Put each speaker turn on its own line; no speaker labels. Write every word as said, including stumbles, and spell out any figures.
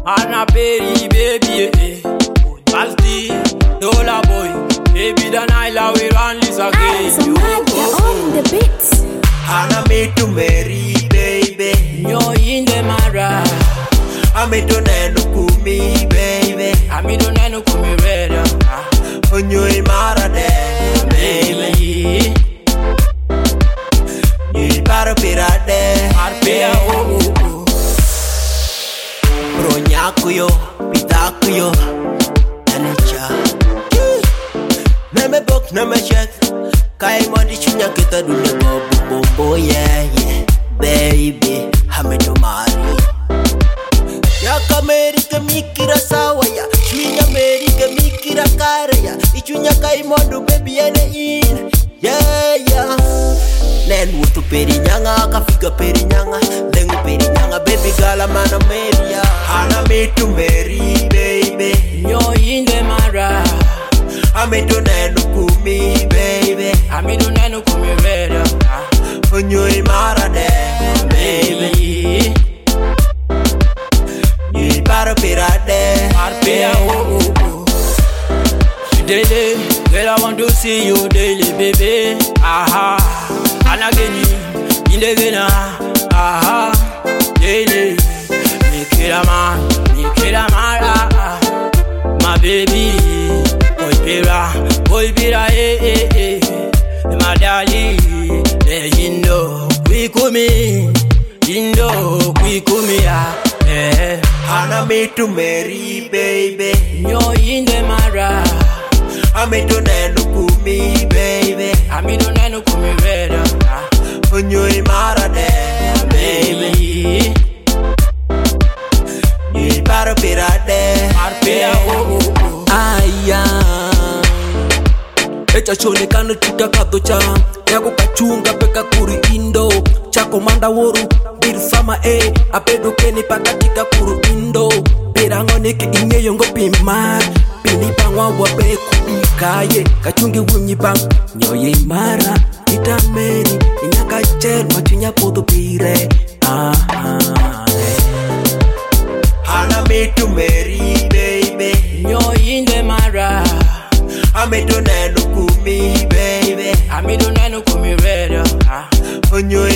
Anna Perry, baby, eh. Balti, Dola boy, baby, the Naila, we run this again.
So mad, you're on the beats.
Anna made to marry, baby.
You're in the Mara.
I made to Nanukumi, baby.
I made to Nanukumi, radio.
On you in Mara, baby. You para pirade,
Arpea, oh, oh, oh.
Bronyakuyo, Pitakuyo, Anacha. Name book, name check. Kai money chunya kita dunia go bo yeah yeah. Baby, hame to mari. Ya kamerika mikira sawa ya. Chunya Amerika mikira kare ya. Ichunya kai mondo baby ene in. Yeah yeah. Nen wutu peri nyanga kafika peri nyanga. Lengu peri nyanga baby gala mana meria. Hana me to marry baby.
You're in the Mara.
I made to Nanukumi, baby.
I made to Nanukumi, radio.
On you in Mara, baby. You para pirade,
Arpea, oh, oh, oh. Daily, girl, I want to see you daily, baby. Aha, and again, in the gina. Aha, daily. Make it a man, make it a man. Ah, my baby. Boy, pira, boy, pira, eh, eh, eh. My daddy, eh, Indo, we come in. Indo, we come here. Eh,
Hana me to marry, baby.
you're in the Mara.
I made to Nanukumi, baby.
I made to Nanukumi, radio.
On you in Mara, baby. You para pirade,
Arpea, oh, oh, oh.
Aya Echa chone kano chika kato cha Yago kachunga peka kuri indo Chako manda woru Biru sama e Apedo keni pakatika kuru indo Pirango neke inye yongo pimar Pini pangwa wape kubikaye Kachungi wunyi bang Nyoye imara Ita meri Inyaka cher Machinya podo pire Ah ah
Hana me to marry, baby.
You're in the Mara.
I made to Nanukumi, baby.
I made to Nanukumi, radio.
On you